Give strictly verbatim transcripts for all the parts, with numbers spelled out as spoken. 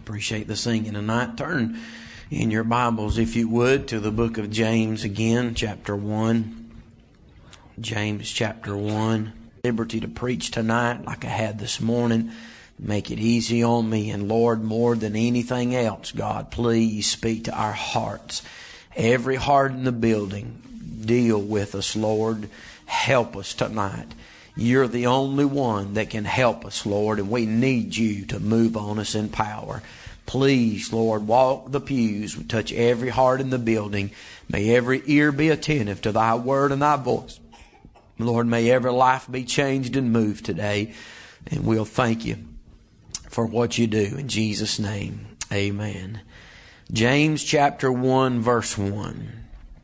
Appreciate the singing tonight. Turn in your Bibles, if you would, to the book of James again, chapter one. James chapter one. Liberty to preach tonight like I had this morning. Make it easy on me. And Lord, more than anything else, God, please speak to our hearts. Every heart in the building, deal with us, Lord. Help us tonight. You're the only one that can help us, Lord, and we need you to move on us in power. Please, Lord, walk the pews, touch every heart in the building. May every ear be attentive to thy word and thy voice. Lord, may every life be changed and moved today. And we'll thank you for what you do. In Jesus' name, amen. James chapter one, verse one.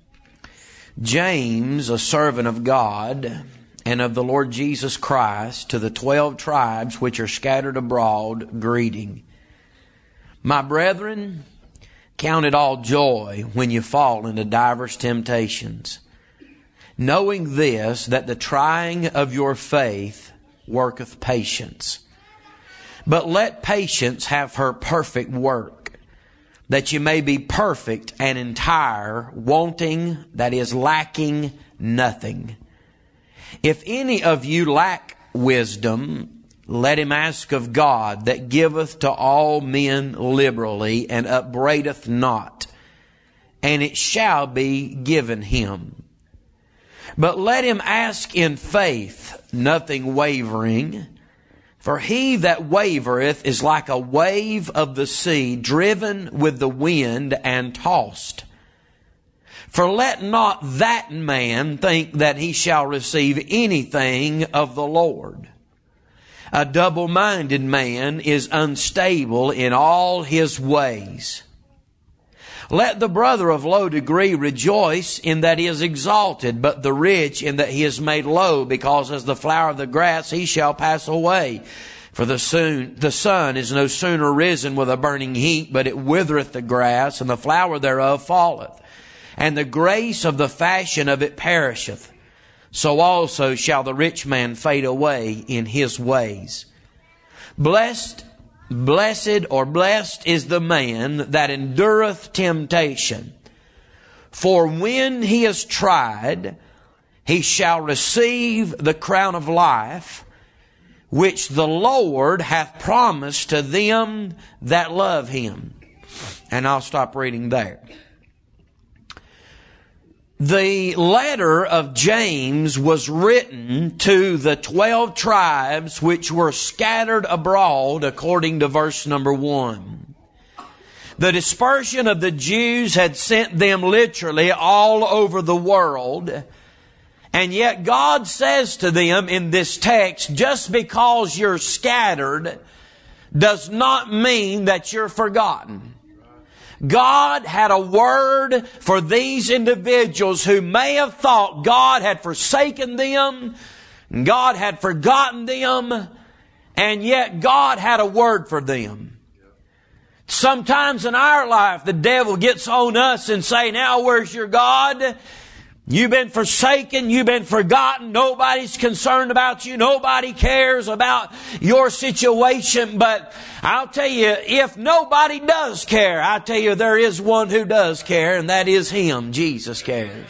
James, a servant of God and of the Lord Jesus Christ, to the twelve tribes which are scattered abroad, greeting. My brethren, count it all joy when you fall into divers temptations, knowing this, that the trying of your faith worketh patience. But let patience have her perfect work, that you may be perfect and entire, wanting, that is, lacking nothing. If any of you lack wisdom, let him ask of God, that giveth to all men liberally, and upbraideth not, and it shall be given him. But let him ask in faith, nothing wavering. For he that wavereth is like a wave of the sea, driven with the wind and tossed. For let not that man think that he shall receive anything of the Lord. A double-minded man is unstable in all his ways. Let the brother of low degree rejoice in that he is exalted, but the rich in that he is made low, because as the flower of the grass he shall pass away. For the soon, the sun is no sooner risen with a burning heat, but it withereth the grass, and the flower thereof falleth, and the grace of the fashion of it perisheth. So also shall the rich man fade away in his ways. Blessed Blessed or blessed is the man that endureth temptation. For when he is tried, he shall receive the crown of life, which the Lord hath promised to them that love him. And I'll stop reading there. The letter of James was written to the twelve tribes which were scattered abroad, according to verse number one. The dispersion of the Jews had sent them literally all over the world. And yet God says to them in this text, just because you're scattered does not mean that you're forgotten. God had a word for these individuals who may have thought God had forsaken them, God had forgotten them, and yet God had a word for them. Sometimes in our life, the devil gets on us and say, now where's your God? You've been forsaken. You've been forgotten. Nobody's concerned about you. Nobody cares about your situation. But I'll tell you, if nobody does care, I'll tell you there is one who does care, and that is Him. Jesus cares.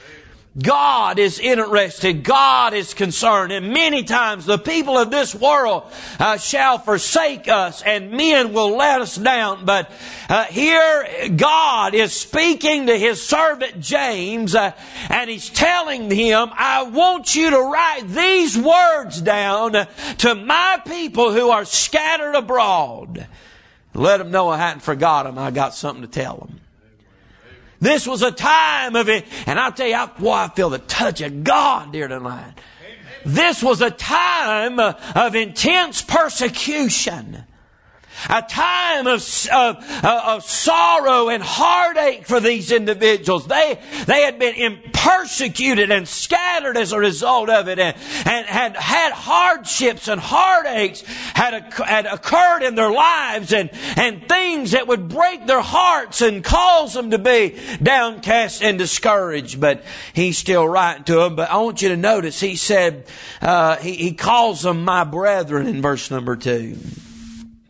God is interested. God is concerned. And many times the people of this world uh, shall forsake us, and men will let us down. But uh, here God is speaking to His servant James, uh, and He's telling him, I want you to write these words down to my people who are scattered abroad. Let them know I hadn't forgot them. I got something to tell them. This was a time of it, and I'll tell you, I, boy, I feel the touch of God here tonight. This was a time of intense persecution. A time of, of, of sorrow and heartache for these individuals. They, they had been persecuted and scattered as a result of it, and, and had had hardships and heartaches had, had occurred in their lives, and, and things that would break their hearts and cause them to be downcast and discouraged. But he's still writing to them. But I want you to notice, he said, uh, he, he calls them my brethren in verse number two.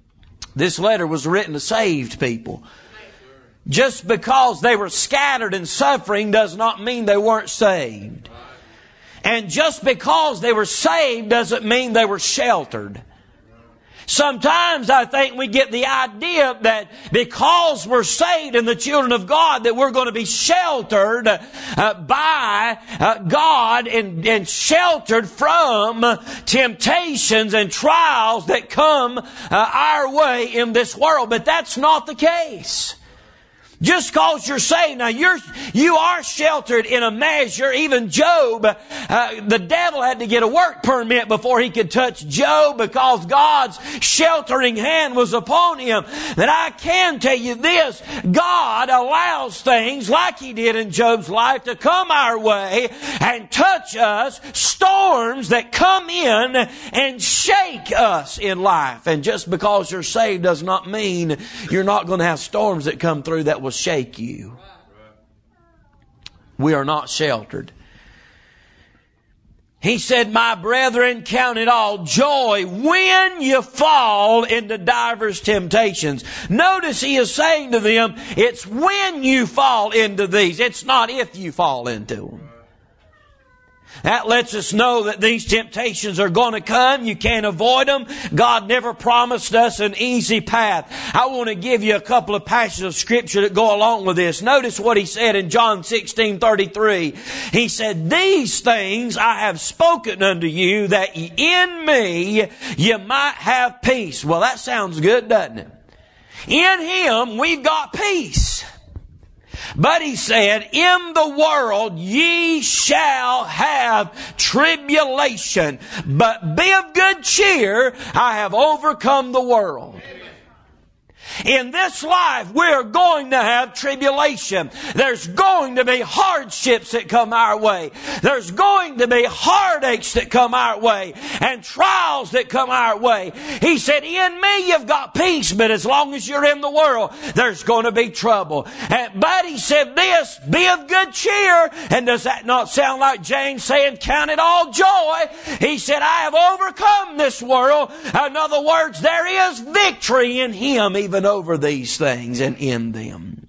This letter was written to saved people. Just because they were scattered and suffering does not mean they weren't saved. And just because they were saved doesn't mean they were sheltered. Sometimes I think we get the idea that because we're saved and the children of God that we're going to be sheltered uh, by uh, God and, and sheltered from temptations and trials that come uh, our way in this world. But that's not the case. Just cause you're saved. Now you're, you are sheltered in a measure. Even Job, uh, the devil had to get a work permit before he could touch Job because God's sheltering hand was upon him. That I can tell you this, God allows things like He did in Job's life to come our way and touch us, storms that come in and shake us in life. And just because you're saved does not mean you're not going to have storms that come through that will shake you. We are not sheltered. He said, my brethren, count it all joy when you fall into divers temptations. Notice he is saying to them, it's when you fall into these. It's not if you fall into them. That lets us know that these temptations are going to come. You can't avoid them. God never promised us an easy path. I want to give you a couple of passages of Scripture that go along with this. Notice what He said in John sixteen thirty-three. He said, these things I have spoken unto you, that in me you might have peace. Well, that sounds good, doesn't it? In Him we've got peace. But He said, in the world ye shall have tribulation. But be of good cheer, I have overcome the world. In this life, we're going to have tribulation. There's going to be hardships that come our way. There's going to be heartaches that come our way. And trials that come our way. He said, in me you've got peace, but as long as you're in the world, there's going to be trouble. And, but He said this, be of good cheer. And does that not sound like James saying, count it all joy? He said, I have overcome this world. In other words, there is victory in Him, even over these things and in them.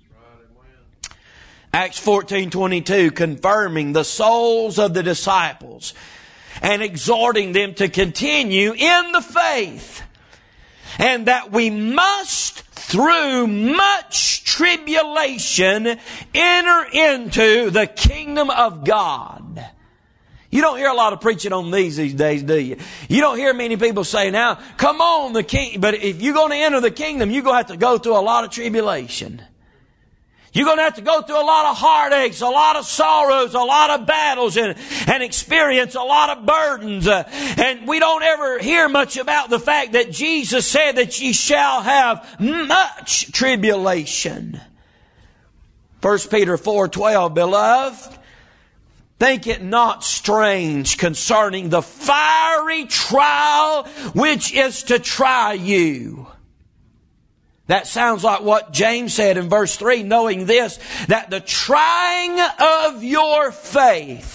Acts fourteen twenty-two, confirming the souls of the disciples and exhorting them to continue in the faith, and that we must through much tribulation enter into the kingdom of God. You don't hear a lot of preaching on these these days, do you? You don't hear many people say, now, come on, the king. But if you're going to enter the kingdom, you're going to have to go through a lot of tribulation. You're going to have to go through a lot of heartaches, a lot of sorrows, a lot of battles, and, and experience a lot of burdens. Uh, and we don't ever hear much about the fact that Jesus said that ye shall have much tribulation. First Peter four twelve, beloved, think it not strange concerning the fiery trial which is to try you. That sounds like what James said in verse three, knowing this, that the trying of your faith.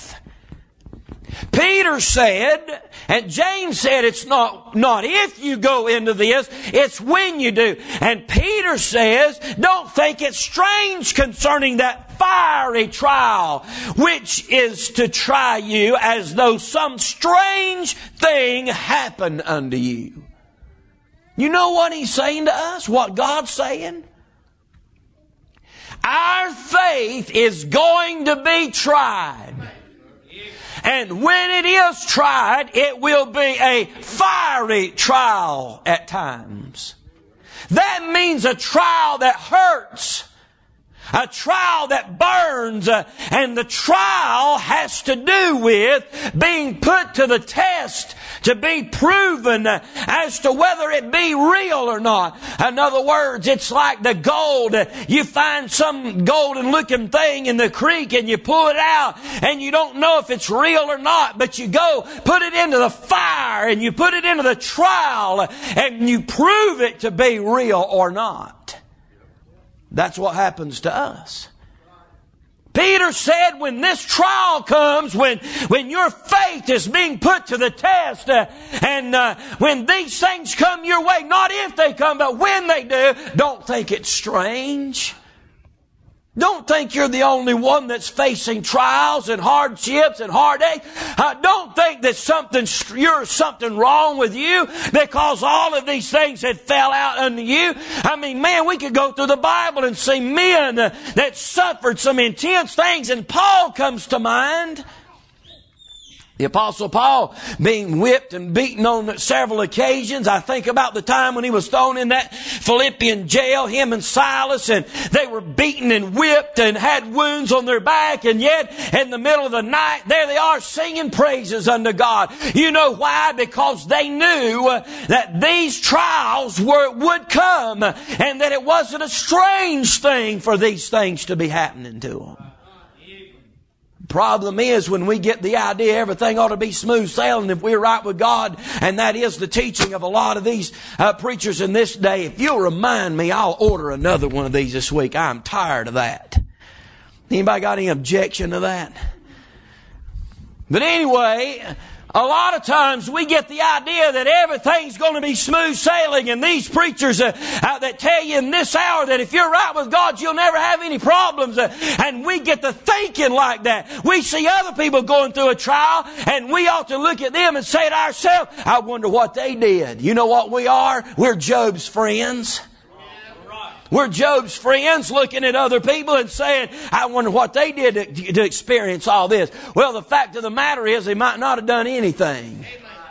Peter said, and James said it's not, not if you go into this, it's when you do. And Peter says, don't think it's strange concerning that fiery trial, which is to try you as though some strange thing happened unto you. You know what He's saying to us? What God's saying? Our faith is going to be tried. And when it is tried, it will be a fiery trial at times. That means a trial that hurts. A trial that burns, uh, and the trial has to do with being put to the test to be proven uh, as to whether it be real or not. In other words, it's like the gold. Uh, you find some golden looking thing in the creek and you pull it out and you don't know if it's real or not, but you go put it into the fire and you put it into the trial uh, and you prove it to be real or not. That's what happens to us. Peter said when this trial comes, when, when your faith is being put to the test, uh, and uh, when these things come your way, not if they come, but when they do, don't think it's strange. Don't think you're the only one that's facing trials and hardships and heartache. Uh, don't think that something, you're something wrong with you because all of these things had fell out unto you. I mean, man, we could go through the Bible and see men uh, that suffered some intense things, and Paul comes to mind. The Apostle Paul being whipped and beaten on several occasions. I think about the time when he was thrown in that Philippian jail, him and Silas, and they were beaten and whipped and had wounds on their back, and yet in the middle of the night, there they are singing praises unto God. You know why? Because they knew that these trials were, would come, and that it wasn't a strange thing for these things to be happening to them. Problem is, when we get the idea everything ought to be smooth sailing if we're right with God, and that is the teaching of a lot of these uh, preachers in this day. If you'll remind me, I'll order another one of these this week. I'm tired of that. Anybody got any objection to that? But anyway, a lot of times we get the idea that everything's going to be smooth sailing, and these preachers uh, uh, that tell you in this hour that if you're right with God, you'll never have any problems. Uh, and we get to thinking like that. We see other people going through a trial, and we ought to look at them and say to ourselves, I wonder what they did. You know what we are? We're Job's friends. We're Job's friends looking at other people and saying, I wonder what they did to, to experience all this. Well, the fact of the matter is they might not have done anything.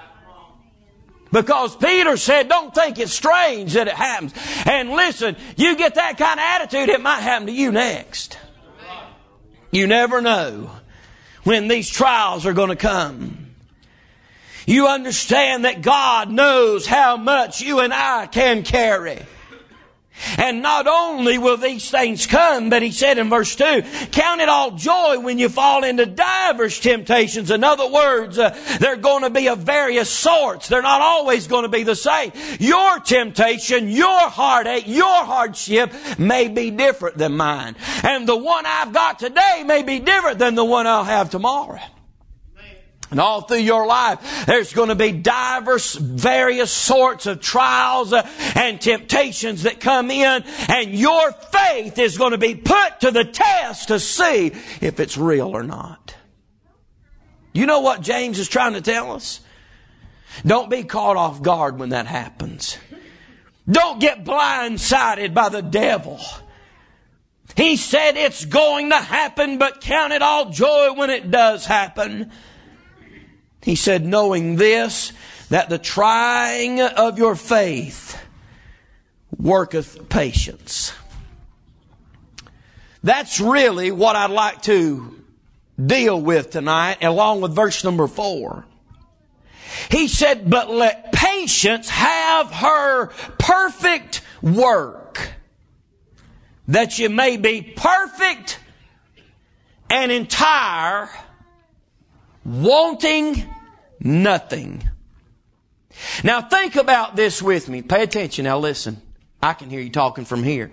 Because Peter said, don't think it's strange that it happens. And listen, you get that kind of attitude, it might happen to you next. You never know when these trials are going to come. You understand that God knows how much you and I can carry. And not only will these things come, but he said in verse two, count it all joy when you fall into divers temptations. In other words, uh, they're going to be of various sorts. They're not always going to be the same. Your temptation, your heartache, your hardship may be different than mine. And the one I've got today may be different than the one I'll have tomorrow. And all through your life, there's going to be diverse, various sorts of trials uh, and temptations that come in. And your faith is going to be put to the test to see if it's real or not. You know what James is trying to tell us? Don't be caught off guard when that happens. Don't get blindsided by the devil. He said it's going to happen, but count it all joy when it does happen. He said, knowing this, that the trying of your faith worketh patience. That's really what I'd like to deal with tonight, along with verse number four. He said, but let patience have her perfect work, that you may be perfect and entire, wanting nothing. Now think about this with me. Pay attention. Now listen. I can hear you talking from here.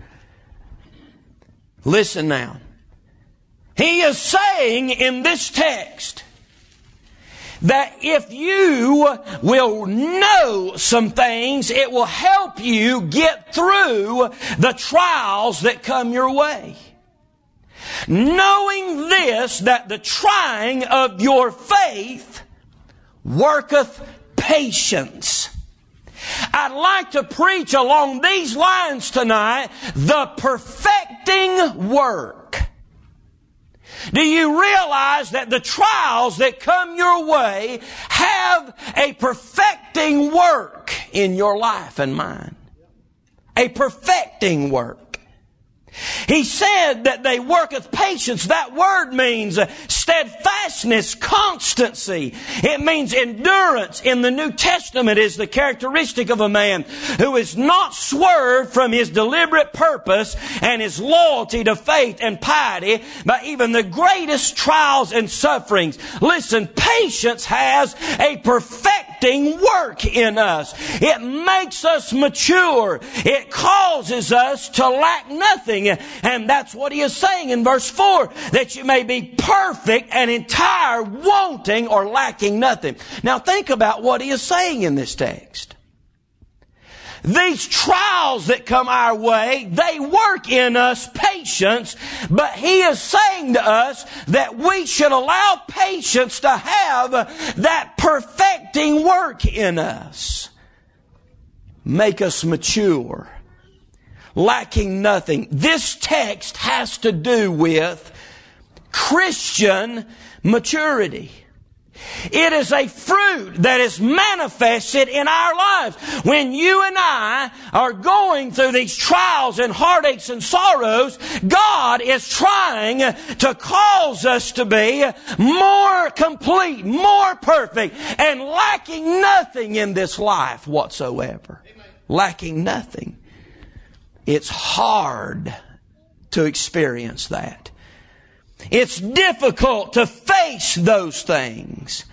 Listen now. He is saying in this text that if you will know some things, it will help you get through the trials that come your way. Knowing this, that the trying of your faith worketh patience. I'd like to preach along these lines tonight, the perfecting work. Do you realize that the trials that come your way have a perfecting work in your life and mine? A perfecting work. He said that they worketh patience. That word means steadfastness, constancy. It means endurance. In the New Testament is the characteristic of a man who is not swerved from his deliberate purpose and his loyalty to faith and piety by even the greatest trials and sufferings. Listen, patience has a perfecting perfecting work in us. It makes us mature. It causes us to lack nothing. And that's what he is saying in verse four, that you may be perfect and entire, wanting or lacking nothing. Now think about what he is saying in this text. These trials that come our way, they work in us patience, but he is saying to us that we should allow patience to have that perfecting work in us. Make us mature, lacking nothing. This text has to do with Christian maturity. It is a fruit that is manifested in our lives. When you and I are going through these trials and heartaches and sorrows, God is trying to cause us to be more complete, more perfect, and lacking nothing in this life whatsoever. Amen. Lacking nothing. It's hard to experience that. It's difficult to face those things.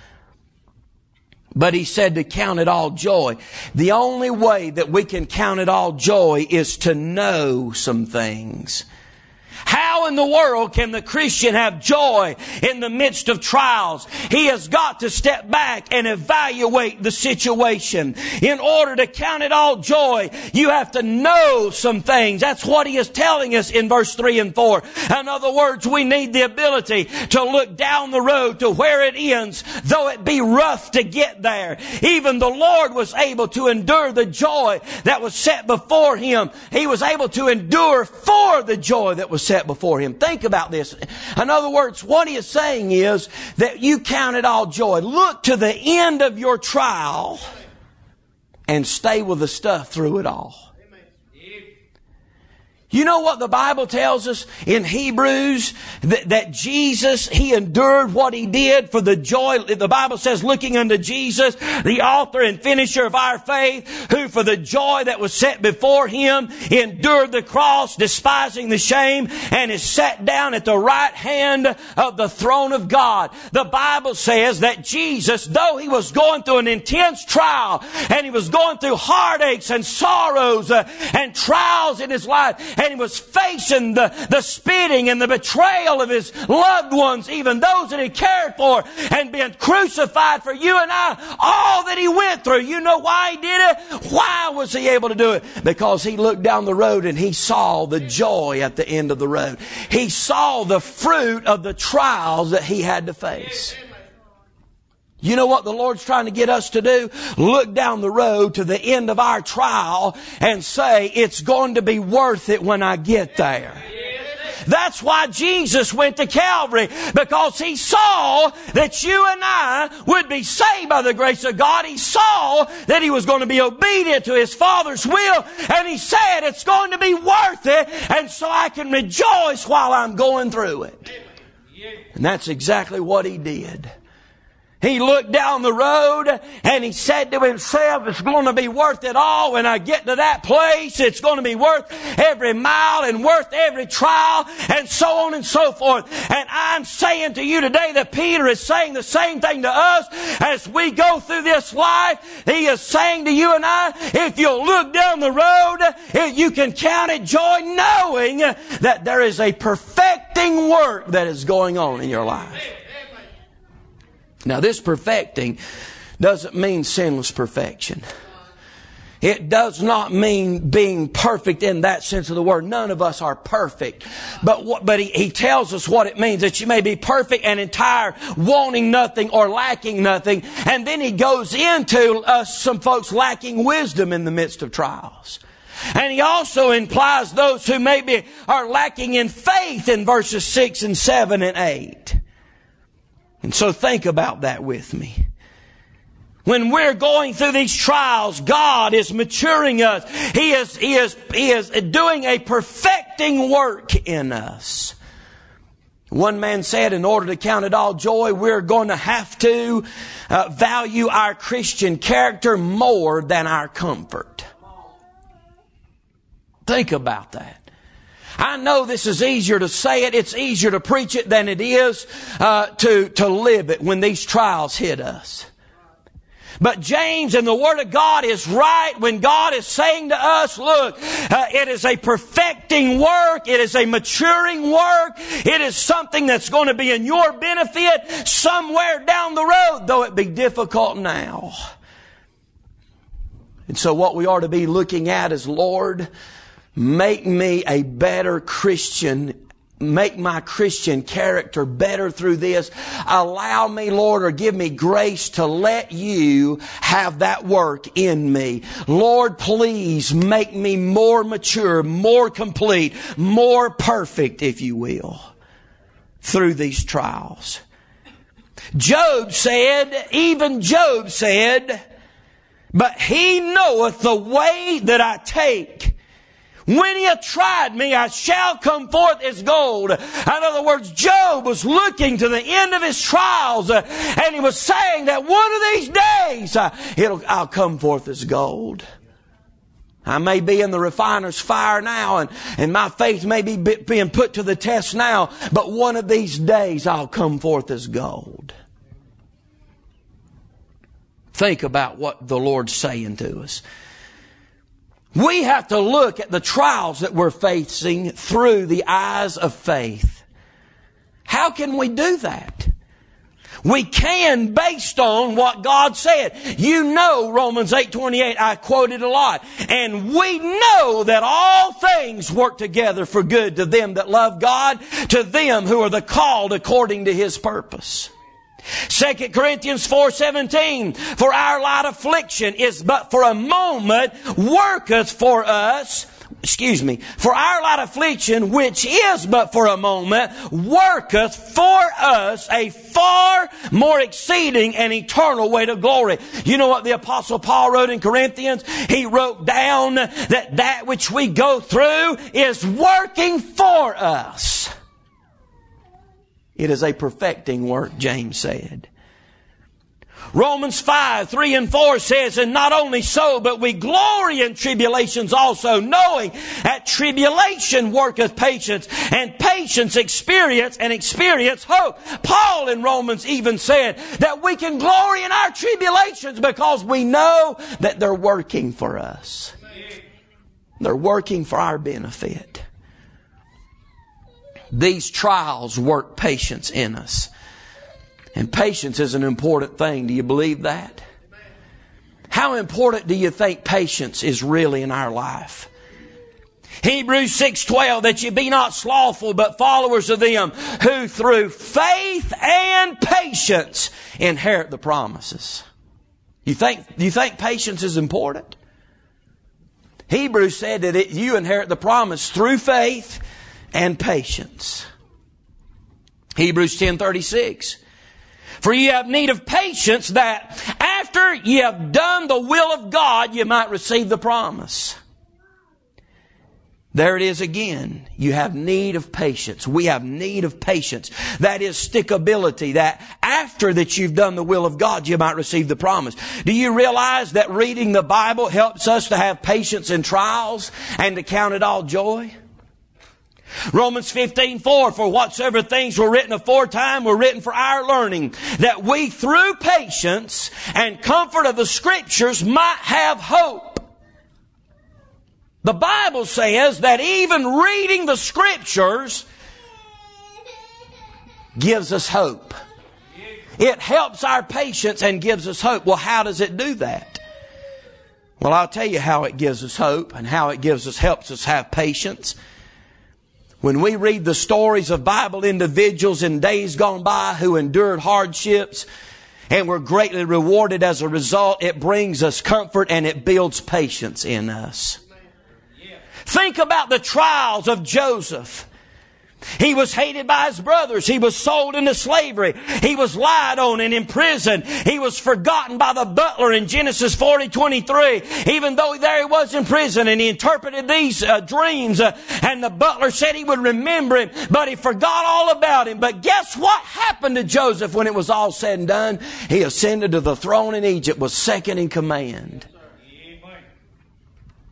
But he said to count it all joy. The only way that we can count it all joy is to know some things. How in the world can the Christian have joy in the midst of trials? He has got to step back and evaluate the situation. In order to count it all joy, you have to know some things. That's what he is telling us in verse three and four. In other words, we need the ability to look down the road to where it ends, though it be rough to get there. Even the Lord was able to endure the joy that was set before him. He was able to endure for the joy that was set before him. Think about this. In other words, what he is saying is that you count it all joy. Look to the end of your trial and stay with the stuff through it all. You know what the Bible tells us in Hebrews? That, that Jesus, He endured what He did for the joy. The Bible says, looking unto Jesus, the author and finisher of our faith, who for the joy that was set before Him endured the cross, despising the shame, and is sat down at the right hand of the throne of God. The Bible says that Jesus, though He was going through an intense trial, and He was going through heartaches and sorrows uh, and trials in His life, and He was facing the, the spitting and the betrayal of His loved ones, even those that He cared for, and being crucified for you and I, all that He went through. You know why He did it? Why was He able to do it? Because He looked down the road and He saw the joy at the end of the road. He saw the fruit of the trials that He had to face. You know what the Lord's trying to get us to do? Look down the road to the end of our trial and say, it's going to be worth it when I get there. That's why Jesus went to Calvary, because He saw that you and I would be saved by the grace of God. He saw that He was going to be obedient to His Father's will, and He said it's going to be worth it, and so I can rejoice while I'm going through it. And that's exactly what He did. He looked down the road and he said to himself, it's going to be worth it all when I get to that place. It's going to be worth every mile and worth every trial, and so on and so forth. And I'm saying to you today that Peter is saying the same thing to us as we go through this life. He is saying to you and I, if you'll look down the road, you can count it joy, knowing that there is a perfecting work that is going on in your life. Now, this perfecting doesn't mean sinless perfection. It does not mean being perfect in that sense of the word. None of us are perfect. But what, but he, he tells us what it means, that you may be perfect and entire, wanting nothing or lacking nothing. And then he goes into uh, some folks lacking wisdom in the midst of trials. And he also implies those who maybe are lacking in faith in verses six and seven and eight. And so think about that with me. When we're going through these trials, God is maturing us. He is, He is, He is doing a perfecting work in us. One man said, in order to count it all joy, we're going to have to uh, value our Christian character more than our comfort. Think about that. I know this is easier to say it, it's easier to preach it than it is uh, to, to live it when these trials hit us. But James and the Word of God is right when God is saying to us, look, uh, it is a perfecting work. It is a maturing work. It is something that's going to be in your benefit somewhere down the road, though it be difficult now. And so what we are to be looking at is, Lord, make me a better Christian. Make my Christian character better through this. Allow me, Lord, or give me grace to let you have that work in me. Lord, please make me more mature, more complete, more perfect, if you will, through these trials. Job said, even Job said, but He knoweth the way that I take. When He hath tried me, I shall come forth as gold. In other words, Job was looking to the end of his trials, uh, and he was saying that one of these days, uh, it'll, I'll come forth as gold. I may be in the refiner's fire now, and, and my faith may be being put to the test now, but one of these days I'll come forth as gold. Think about what the Lord's saying to us. We have to look at the trials that we're facing through the eyes of faith. How can we do that? We can based on what God said. You know Romans eight twenty-eight, I quoted a lot. And we know that all things work together for good to them that love God, to them who are the called according to His purpose. Second Corinthians four seventeen, for our light affliction is but for a moment, worketh for us, excuse me, for our light affliction, which is but for a moment, worketh for us a far more exceeding and eternal weight of glory. You know what the Apostle Paul wrote in Corinthians? He wrote down that that which we go through is working for us. It is a perfecting work, James said. Romans five, three and four says, and not only so, but we glory in tribulations also, knowing that tribulation worketh patience, and patience experience, and experience hope. Paul in Romans even said that we can glory in our tribulations because we know that they're working for us. They're working for our benefit. These trials work patience in us. And patience is an important thing. Do you believe that? How important do you think patience is really in our life? Hebrews six twelve, that ye be not slothful, but followers of them who through faith and patience inherit the promises. You think, do you think patience is important? Hebrews said that it, you inherit the promise through faith and patience. Hebrews ten thirty-six. For ye have need of patience, that after ye have done the will of God, ye might receive the promise. There it is again. You have need of patience. We have need of patience. That is stickability. That after that you've done the will of God, you might receive the promise. Do you realize that reading the Bible helps us to have patience in trials and to count it all joy? Romans fifteen four, for whatsoever things were written aforetime were written for our learning, that we through patience and comfort of the Scriptures might have hope. The Bible says that even reading the Scriptures gives us hope. It helps our patience and gives us hope. Well, how does it do that? Well, I'll tell you how it gives us hope and how it gives us, helps us have patience. When we read the stories of Bible individuals in days gone by who endured hardships and were greatly rewarded as a result, it brings us comfort and it builds patience in us. Think about the trials of Joseph. He was hated by his brothers. He was sold into slavery. He was lied on and imprisoned. He was forgotten by the butler in Genesis forty twenty-three. Even though there he was in prison and he interpreted these uh, dreams uh, and the butler said he would remember him, but he forgot all about him. But guess what happened to Joseph when it was all said and done? He ascended to the throne in Egypt, was second in command.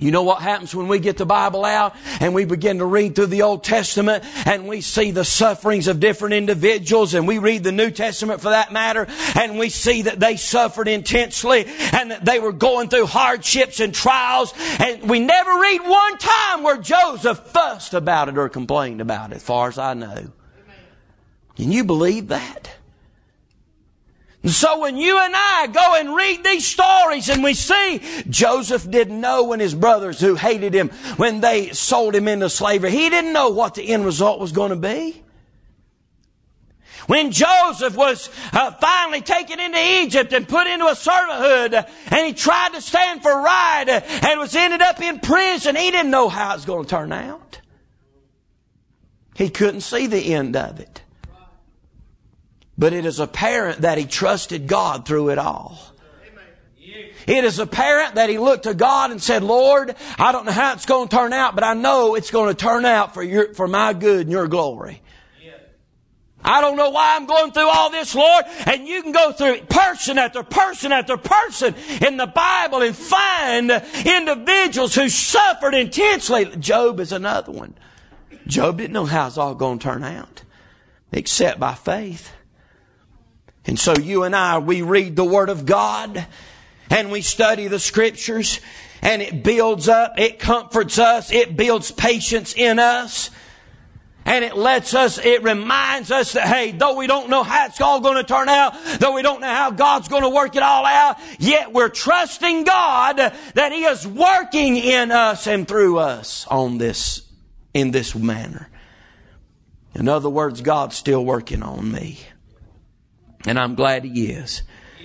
You know what happens when we get the Bible out and we begin to read through the Old Testament and we see the sufferings of different individuals, and we read the New Testament for that matter, and we see that they suffered intensely and that they were going through hardships and trials, and we never read one time where Joseph fussed about it or complained about it, as far as I know. Can you believe that? And so when you and I go and read these stories and we see Joseph didn't know when his brothers who hated him, when they sold him into slavery, he didn't know what the end result was going to be. When Joseph was uh, finally taken into Egypt and put into a servanthood, and he tried to stand for right uh, and was ended up in prison, he didn't know how it was going to turn out. He couldn't see the end of it. But it is apparent that he trusted God through it all. It is apparent that he looked to God and said, Lord, I don't know how it's going to turn out, but I know it's going to turn out for your, for my good and your glory. I don't know why I'm going through all this, Lord. And you can go through person after person after person in the Bible and find individuals who suffered intensely. Job is another one. Job didn't know how it's all going to turn out, except by faith. And so you and I, we read the Word of God and we study the Scriptures, and it builds up, it comforts us, it builds patience in us, and it lets us, it reminds us that, hey, though we don't know how it's all going to turn out, though we don't know how God's going to work it all out, yet we're trusting God that He is working in us and through us on this, in this manner. In other words, God's still working on me. And I'm glad He is.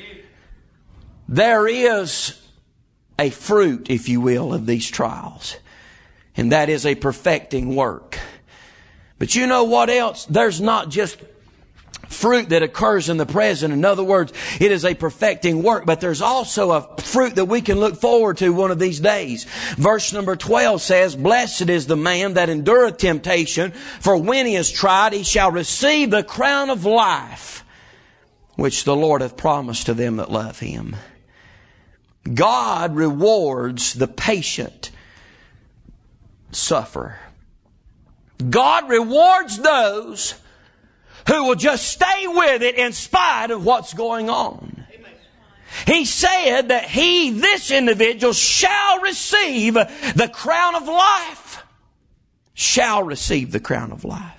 There is a fruit, if you will, of these trials. And that is a perfecting work. But you know what else? There's not just fruit that occurs in the present. In other words, it is a perfecting work. But there's also a fruit that we can look forward to one of these days. Verse number twelve says, Blessed is the man that endureth temptation, for when he is tried, he shall receive the crown of life, which the Lord hath promised to them that love Him. God rewards the patient sufferer. God rewards those who will just stay with it in spite of what's going on. He said that he, this individual, shall receive the crown of life. Shall receive the crown of life.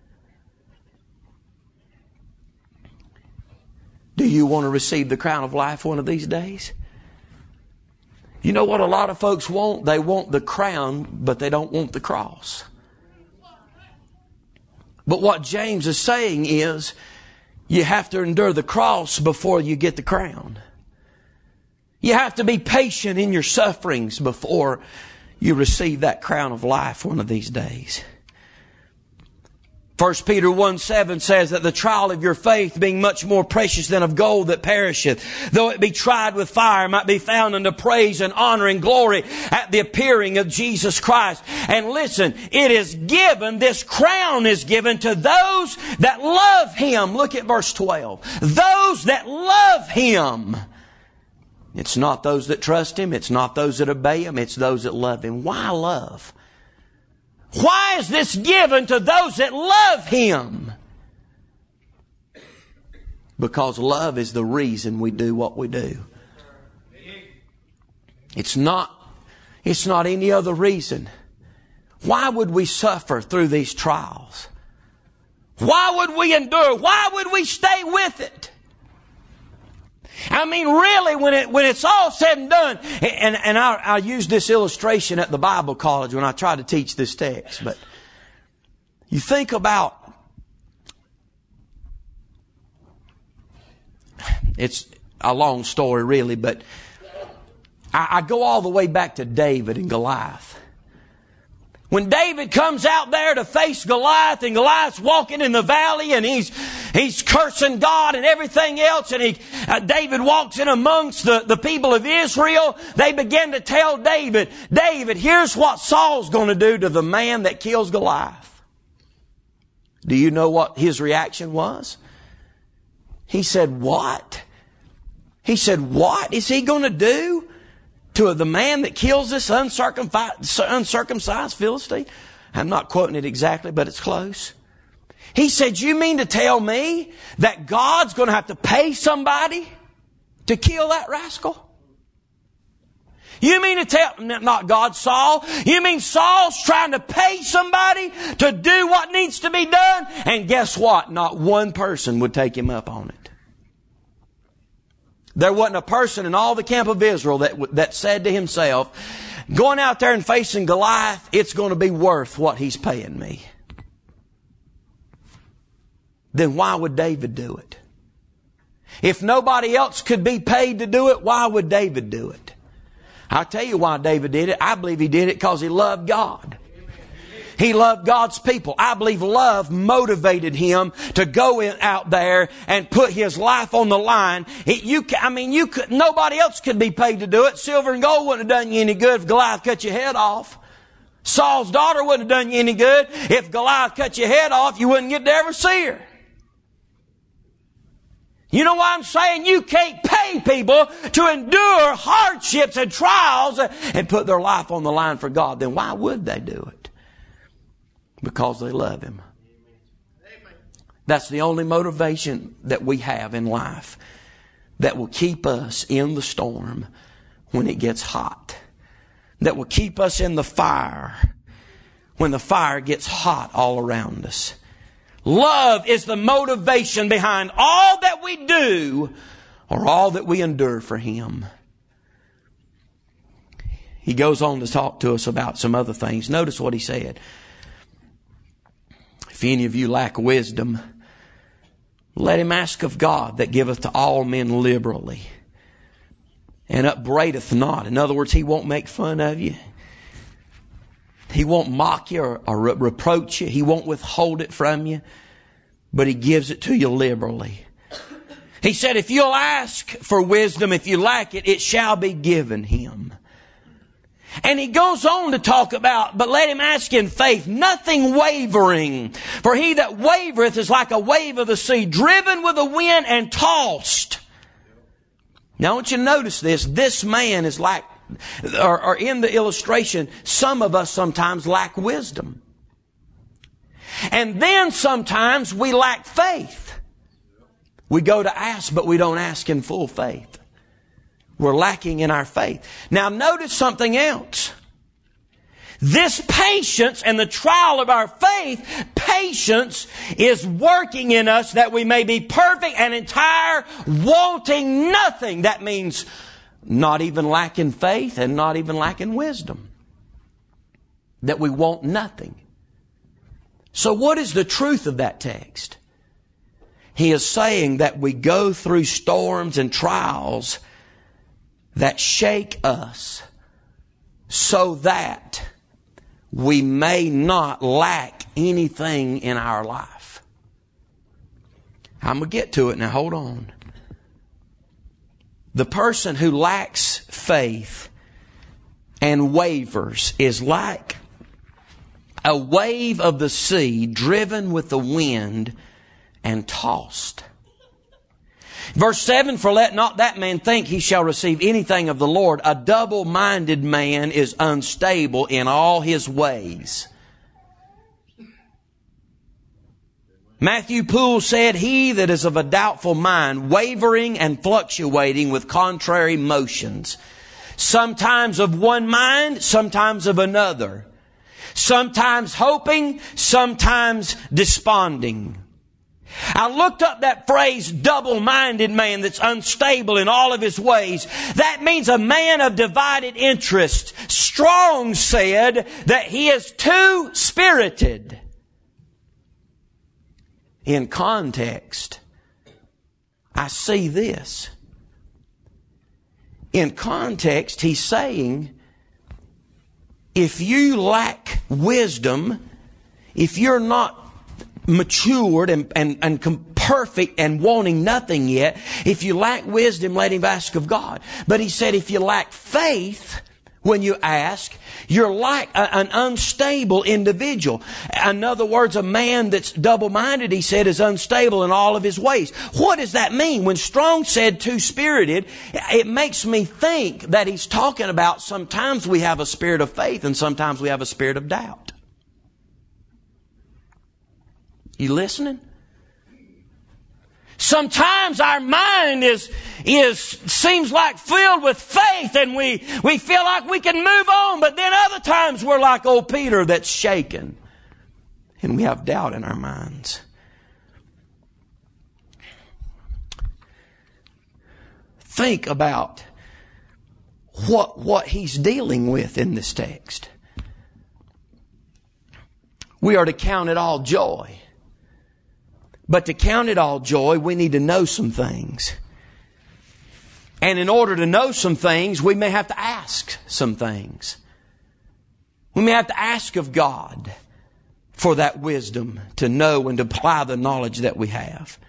Do you want to receive the crown of life one of these days? You know what a lot of folks want? They want the crown, but they don't want the cross. But what James is saying is, you have to endure the cross before you get the crown. You have to be patient in your sufferings before you receive that crown of life one of these days. First Peter one seven says that the trial of your faith, being much more precious than of gold that perisheth, though it be tried with fire, might be found unto praise and honor and glory at the appearing of Jesus Christ. And listen, it is given, this crown is given to those that love Him. Look at verse twelve. Those that love Him. It's not those that trust Him. It's not those that obey Him. It's those that love Him. Why love? Why is this given to those that love Him? Because love is the reason we do what we do. It's not, it's not any other reason. Why would we suffer through these trials? Why would we endure? Why would we stay with it? I mean, really, when it when it's all said and done, and, and I, I used this illustration at the Bible college when I tried to teach this text, but you think about, it's a long story really, but I, I go all the way back to David and Goliath. When David comes out there to face Goliath, and Goliath's walking in the valley, and he's he's cursing God and everything else, and he uh, David walks in amongst the, the people of Israel. They begin to tell David, David, here's what Saul's going to do to the man that kills Goliath. Do you know what his reaction was? He said, what? He said, what is he going to do to the man that kills this uncircumcised, uncircumcised Philistine. I'm not quoting it exactly, but it's close. He said, you mean to tell me that God's going to have to pay somebody to kill that rascal? You mean to tell, not God, Saul. You mean Saul's trying to pay somebody to do what needs to be done? And guess what? Not one person would take him up on it. There wasn't a person in all the camp of Israel that, that said to himself, going out there and facing Goliath, it's going to be worth what he's paying me. Then why would David do it? If nobody else could be paid to do it, why would David do it? I'll tell you why David did it. I believe he did it because he loved God. He loved God's people. I believe love motivated him to go in, out there and put his life on the line. It, you, I mean, you could, nobody else could be paid to do it. Silver and gold wouldn't have done you any good if Goliath cut your head off. Saul's daughter wouldn't have done you any good. If Goliath cut your head off, you wouldn't get to ever see her. You know why I'm saying you can't pay people to endure hardships and trials and put their life on the line for God? Then why would they do it? Because they love Him. That's the only motivation that we have in life that will keep us in the storm when it gets hot. That will keep us in the fire when the fire gets hot all around us. Love is the motivation behind all that we do or all that we endure for Him. He goes on to talk to us about some other things. Notice what he said. If any of you lack wisdom, let him ask of God that giveth to all men liberally and upbraideth not. In other words, He won't make fun of you. He won't mock you or, or re- reproach you. He won't withhold it from you. But He gives it to you liberally. He said, if you'll ask for wisdom, if you lack it, it shall be given him. And he goes on to talk about, but let him ask in faith, nothing wavering. For he that wavereth is like a wave of the sea, driven with the wind and tossed. Now I want you to notice this. This man is like, or, or in the illustration, some of us sometimes lack wisdom. And then sometimes we lack faith. We go to ask, but we don't ask in full faith. We're lacking in our faith. Now notice something else. This patience and the trial of our faith, patience is working in us that we may be perfect and entire, wanting nothing. That means not even lacking faith and not even lacking wisdom. That we want nothing. So what is the truth of that text? He is saying that we go through storms and trials that shake us so that we may not lack anything in our life. I'm going to get to it now. Hold on. The person who lacks faith and wavers is like a wave of the sea driven with the wind and tossed. Verse seven, for let not that man think he shall receive anything of the Lord. A double-minded man is unstable in all his ways. Matthew Poole said, he that is of a doubtful mind, wavering and fluctuating with contrary motions. Sometimes of one mind, sometimes of another. Sometimes hoping, sometimes desponding. I looked up that phrase, double-minded man that's unstable in all of his ways. That means a man of divided interest. Strong said that he is two-spirited. In context, I see this. In context, he's saying, if you lack wisdom, if you're not matured and, and, and perfect and wanting nothing yet, if you lack wisdom, let him ask of God. But he said, if you lack faith, when you ask. You're like a, an unstable individual. In other words, a man that's double-minded, he said, is unstable in all of his ways. What does that mean? When Strong said two-spirited, it makes me think that he's talking about sometimes we have a spirit of faith and sometimes we have a spirit of doubt. You listening? Sometimes our mind is, is, seems like filled with faith and we, we feel like we can move on, but then other times we're like old Peter that's shaken and we have doubt in our minds. Think about what, what he's dealing with in this text. We are to count it all joy. But to count it all joy, we need to know some things. And in order to know some things, we may have to ask some things. We may have to ask of God for that wisdom to know and to apply the knowledge that we have.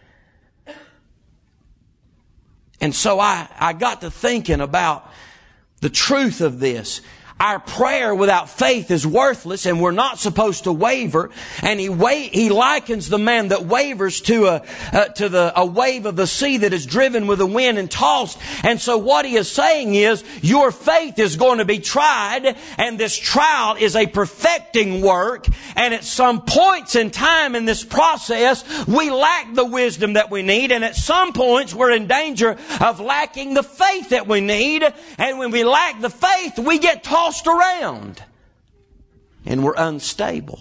And so I, I got to thinking about the truth of this. Our prayer without faith is worthless, and we're not supposed to waver. And he wa- he likens the man that wavers to a uh, to the a wave of the sea that is driven with the wind and tossed. And so what he is saying is, your faith is going to be tried, and this trial is a perfecting work. And at some points in time in this process, we lack the wisdom that we need, and at some points we're in danger of lacking the faith that we need. And when we lack the faith, we get tossed around and we're unstable.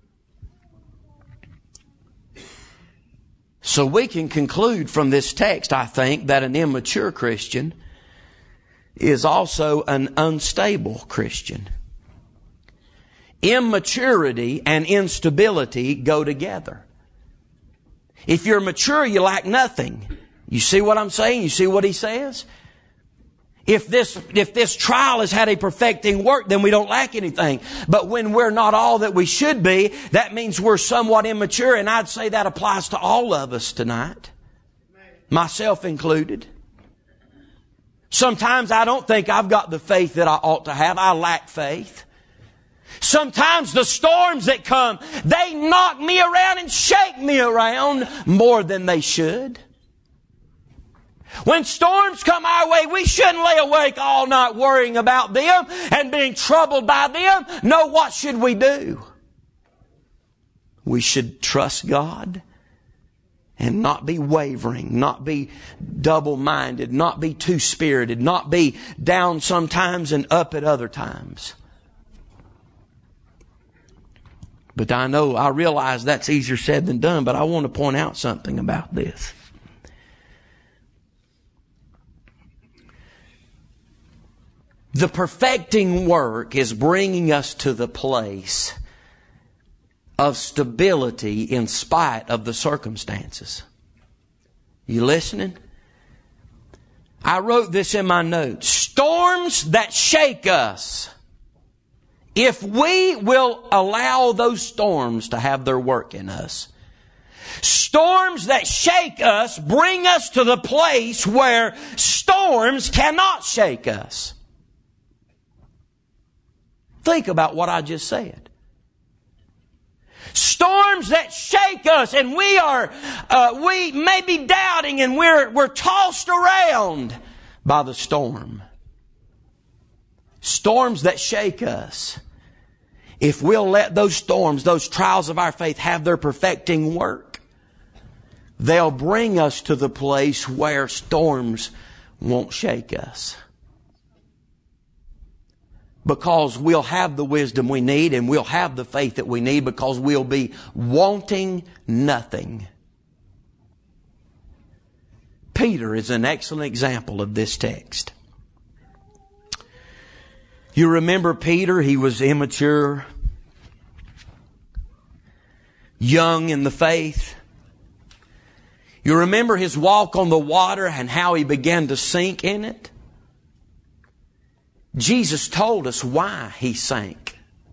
So we can conclude from this text, I think, that an immature Christian is also an unstable Christian. Immaturity and instability go together. If you're mature, you lack nothing. You see what I'm saying? You see what he says? If this, if this trial has had a perfecting work, then we don't lack anything. But when we're not all that we should be, that means we're somewhat immature. And I'd say that applies to all of us tonight. Myself included. Sometimes I don't think I've got the faith that I ought to have. I lack faith. Sometimes the storms that come, they knock me around and shake me around more than they should. When storms come our way, we shouldn't lay awake all night worrying about them and being troubled by them. No, what should we do? We should trust God and not be wavering, not be double-minded, not be two-spirited, not be down sometimes and up at other times. But I know, I realize that's easier said than done, but I want to point out something about this. The perfecting work is bringing us to the place of stability in spite of the circumstances. You listening? I wrote this in my notes. Storms that shake us. If we will allow those storms to have their work in us. Storms that shake us bring us to the place where storms cannot shake us. Think about what I just said. Storms that shake us, and we are, uh, we may be doubting, and we're we're tossed around by the storm. Storms that shake us. If we'll let those storms, those trials of our faith, have their perfecting work, they'll bring us to the place where storms won't shake us. Because we'll have the wisdom we need and we'll have the faith that we need because we'll be wanting nothing. Peter is an excellent example of this text. You remember Peter, he was immature, young in the faith. You remember his walk on the water and how he began to sink in it? Jesus told us why he sank.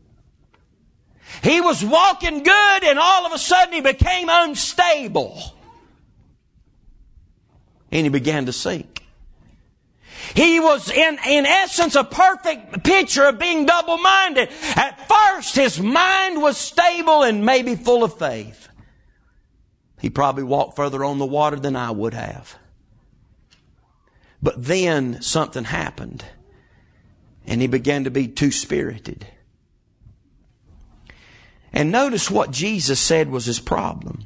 He was walking good and all of a sudden he became unstable. And he began to sink. He was in, in essence a perfect picture of being double-minded. At first, his mind was stable and maybe full of faith. He probably walked further on the water than I would have. But then something happened, and he began to be two-spirited. And notice what Jesus said was his problem.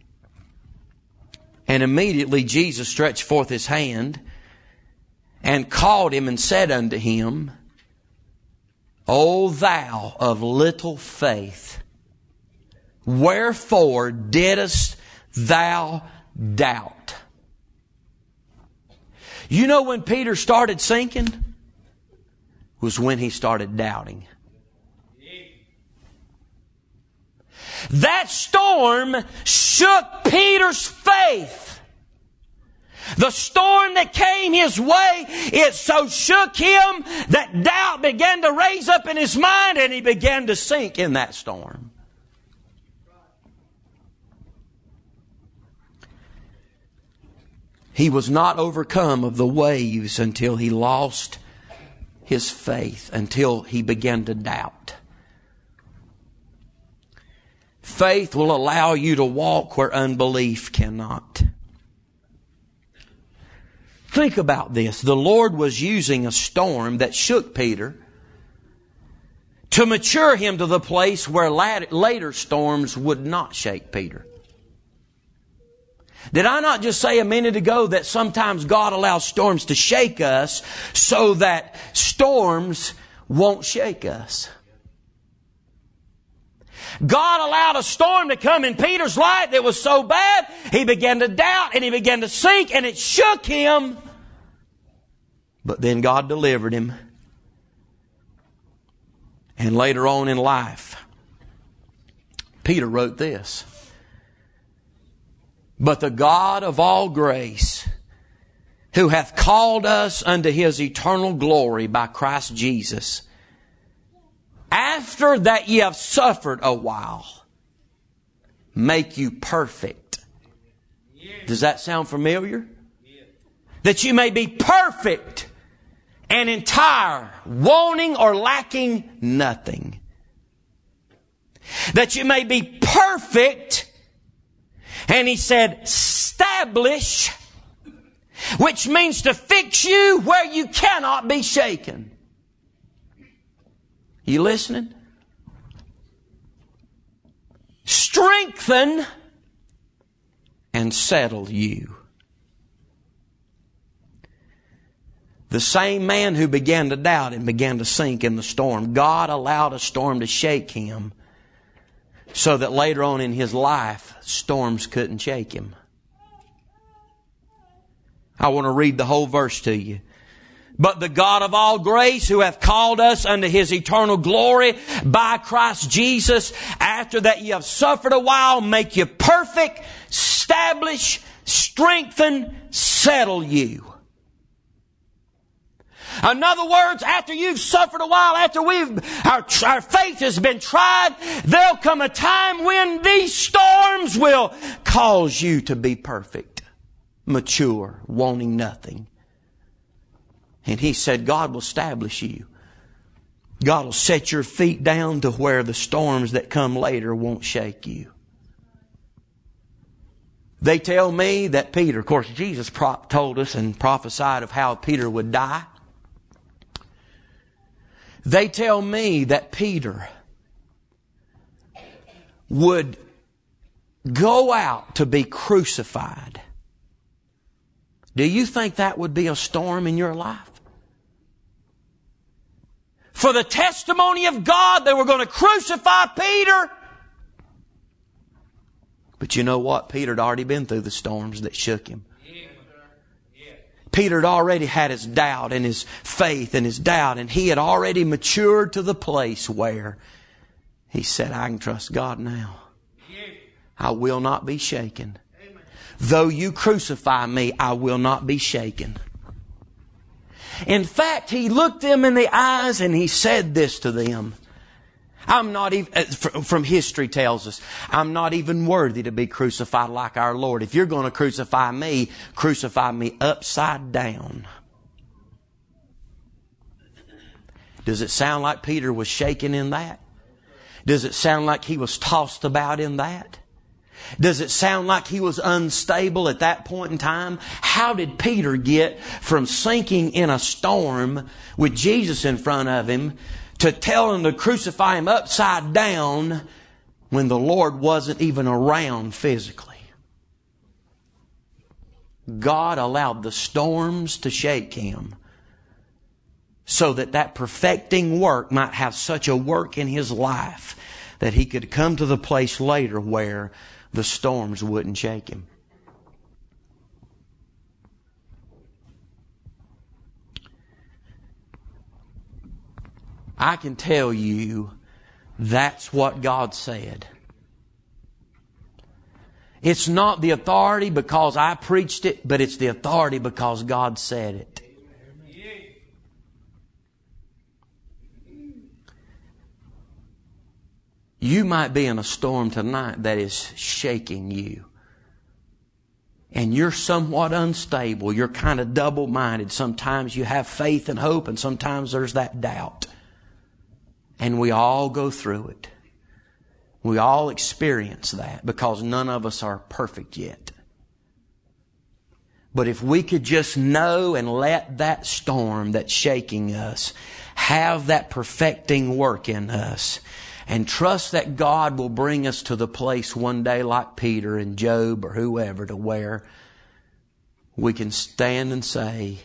And immediately Jesus stretched forth his hand and called him and said unto him, O thou of little faith, wherefore didst thou doubt? You know when Peter started sinking? Was when he started doubting. That storm shook Peter's faith. The storm that came his way, it so shook him that doubt began to raise up in his mind, and he began to sink in that storm. He was not overcome of the waves until he lost his faith, until he began to doubt. Faith will allow you to walk where unbelief cannot. Think about this. The Lord was using a storm that shook Peter to mature him to the place where later storms would not shake Peter. Did I not just say a minute ago that sometimes God allows storms to shake us so that storms won't shake us? God allowed a storm to come in Peter's life that was so bad, he began to doubt and he began to sink and it shook him. But then God delivered him. And later on in life, Peter wrote this. But the God of all grace, who hath called us unto His eternal glory by Christ Jesus, after that ye have suffered a while, make you perfect. Does that sound familiar? That you may be perfect and entire, wanting or lacking nothing. That you may be perfect, and he said, establish, which means to fix you where you cannot be shaken. You listening? Strengthen and settle you. The same man who began to doubt and began to sink in the storm, God allowed a storm to shake him so that later on in his life, storms couldn't shake him. I want to read the whole verse to you. But the God of all grace, who hath called us unto His eternal glory by Christ Jesus, after that ye have suffered a while, make you perfect, establish, strengthen, settle you. In other words, after you've suffered a while, after we've our, our faith has been tried, there'll come a time when these storms will cause you to be perfect, mature, wanting nothing. And he said, God will establish you. God will set your feet down to where the storms that come later won't shake you. They tell me that Peter, of course, Jesus told us and prophesied of how Peter would die. They tell me that Peter would go out to be crucified. Do you think that would be a storm in your life? For the testimony of God, they were going to crucify Peter. But you know what? Peter had already been through the storms that shook him. Peter had already had his doubt and his faith and his doubt, and he had already matured to the place where he said, I can trust God now. I will not be shaken. Though you crucify me, I will not be shaken. In fact, he looked them in the eyes and he said this to them. I'm not even, from history tells us, I'm not even worthy to be crucified like our Lord. If you're going to crucify me, crucify me upside down. Does it sound like Peter was shaking in that? Does it sound like he was tossed about in that? Does it sound like he was unstable at that point in time? How did Peter get from sinking in a storm with Jesus in front of him to tell him to crucify him upside down when the Lord wasn't even around physically? God allowed the storms to shake him so that that perfecting work might have such a work in his life that he could come to the place later where the storms wouldn't shake him. I can tell you that's what God said. It's not the authority because I preached it, but it's the authority because God said it. You might be in a storm tonight that is shaking you. And you're somewhat unstable. You're kind of double-minded. Sometimes you have faith and hope, and sometimes there's that doubt. And we all go through it. We all experience that because none of us are perfect yet. But if we could just know and let that storm that's shaking us have that perfecting work in us, and trust that God will bring us to the place one day like Peter and Job or whoever, to where we can stand and say,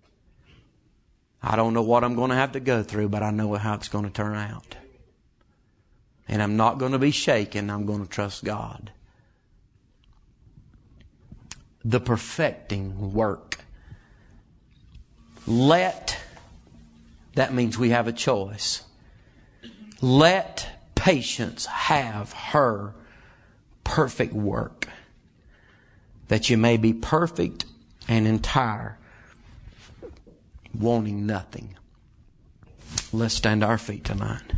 I don't know what I'm going to have to go through, but I know how it's going to turn out. And I'm not going to be shaken. I'm going to trust God. The perfecting work. Let, that means we have a choice. Let patience have her perfect work, that you may be perfect and entire, wanting nothing. Let's stand to our feet tonight.